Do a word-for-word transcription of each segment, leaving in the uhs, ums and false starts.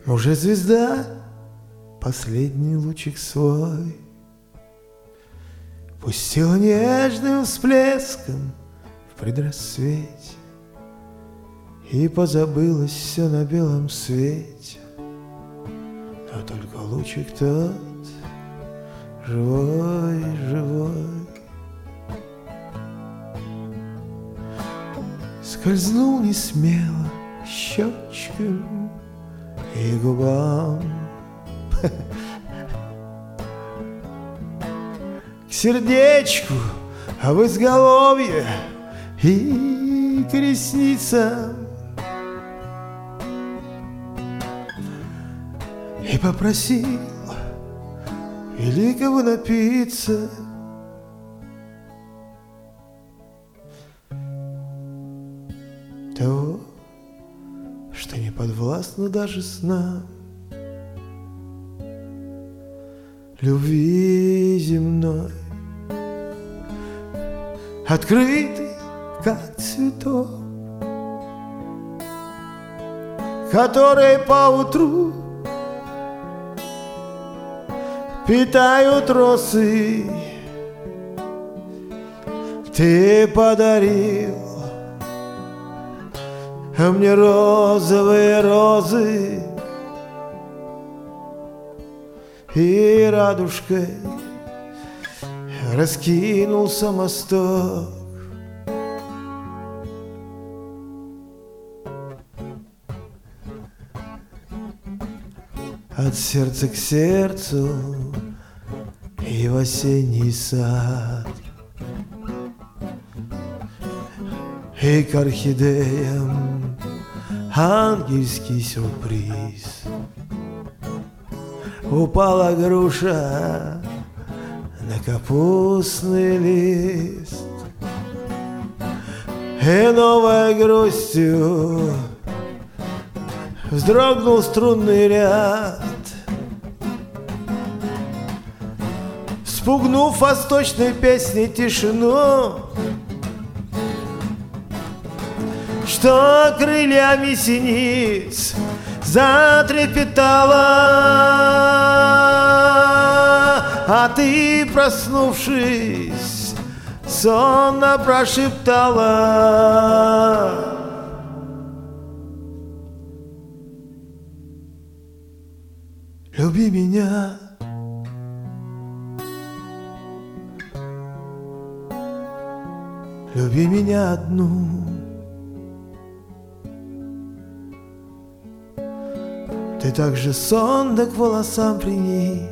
Уже звезда последний лучик свой пустила нежным всплеском в предрассвете, и позабылось все на белом свете, но только лучик тот живой, живой. Скользнул несмело щечкам и губам к сердечку, а в изголовье и к ресницам, и попросил великого напиться. Того, что не подвластно даже снам, любви земной, открытый, как цветок, который поутру питают росы. Ты подарил а мне розовые розы, и радужкой раскинулся мосток. От сердца к сердцу и в осенний сад, и к орхидеям ангельский сюрприз. Упала груша на капустный лист, и новой грустью вздрогнул струнный ряд, спугнув восточной песней тишину, что крыльями синиц затрепетала, а ты, проснувшись, сонно прошептала: люби меня. Люби меня одну. Ты так же сонно к волосам приник,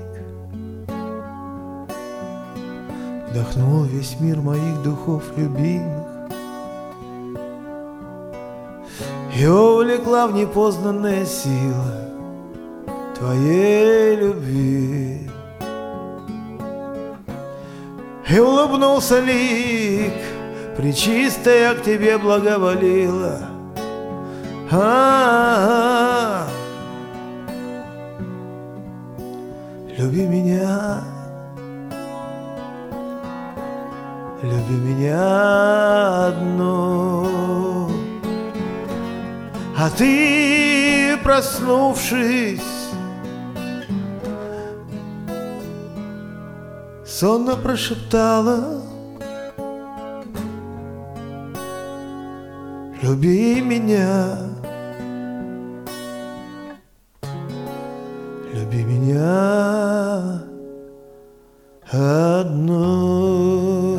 вдохнул весь мир моих духов любимых и увлекла в непознанная сила твоей любви. И улыбнулся лик, пречистая к тебе благоволила. А-а-а. Люби меня, люби меня одну. А ты, проснувшись, сонно прошептала: люби меня, люби меня одну.